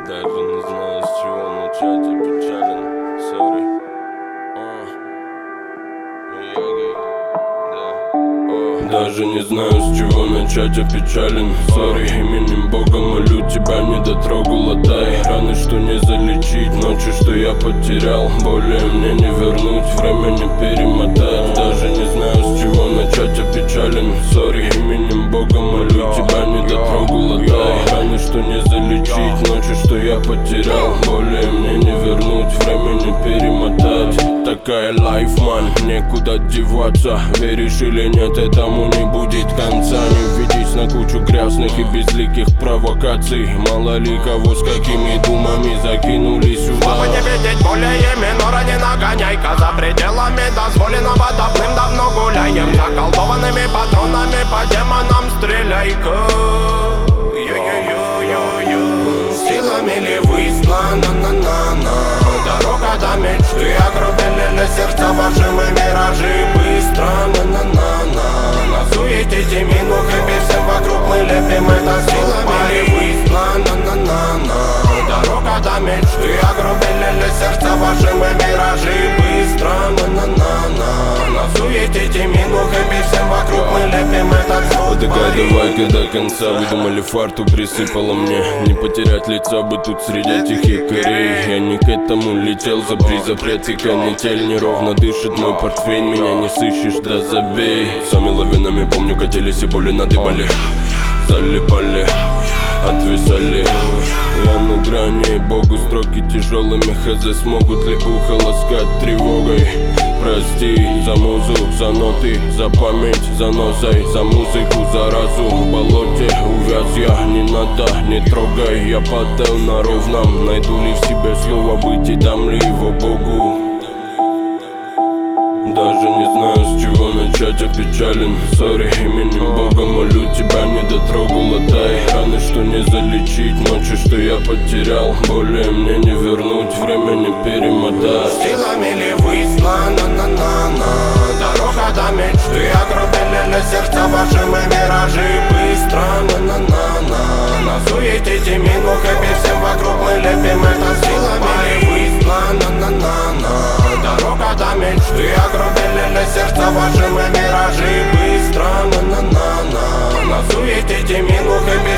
Даже не знаю, с чего начать, я печален, сори. Даже не знаю, с чего начать, я печален, сори. Именем Бога молю тебя, не дотрогу латай. Раны, что не залечить, ночи, что я потерял. Более мне не вернуть, время не перемотать. Даже не знаю, с чего начать, я печален, сори. Именем Бога молю тебя, не дотрогу латай. Раны, что не залечить, ночи, что я потерял. Более мне не вернуть, время не перемотать. Такая лайф, ман, некуда деваться. Веришь или нет, этому не будет конца. Не ведись на кучу грязных и безликих провокаций. Мало ли кого с какими думами закинули сюда. Чтобы не видеть более минора, не нагоняй-ка. За пределами дозволенного давным-давно гуляем. Заколдованными патронами по демонам стреляй-ка. Силами ли выслана, на-на-на. Дорога до мечты, огрубели сердца ваши мы миражи. Быстро, на-на-на-на. На суете минух и всем вокруг мы лепим это. Силами ли выслана, на-на-на. Дорога до мечты, огрубели сердца ваши мы миражи. Быстро, на-на-на-на. На суете минух и всем вокруг мы лепим этот звук. Такая давай-ка до конца. Выдумали фарту, присыпала мне. Не потерять лица бы тут среди этих якорей. Я не к этому летел, запрет и канитель. Неровно дышит мой портфель, меня не сыщешь, да забей. Сами лавинами, помню, катились и боли надыбали. Залипали, отвисали. Я на грани, Богу строки тяжелыми. Хз, смогут ли ухо ласкать тревогой? Прости за музу, за ноты, за память, за носой, за музыку, за разум. В болоте увяз я, не надо, не трогай. Я падал на ровном, найду ли в себе слово быть и дам ли его Богу? Даже не знаю, с чего начать, я печален, сори. Именем Бога молю тебя, не дотрогу латай. Раны, что не залечить, ночи, что я потерял. Более мне не вернуть, время не перемотать. Силами ли выслана, на-на-на. Дорога до мечты, огрубели сердца ваши мы миражи. Быстро, на-на-на-на. На суете минух и всем вокруг мы лепим это. Силами ли выслана, на-на-на. Дорога до мечты, огрубели сердца ваши мы миражи. Быстро, на-на-на-на. На суете минух и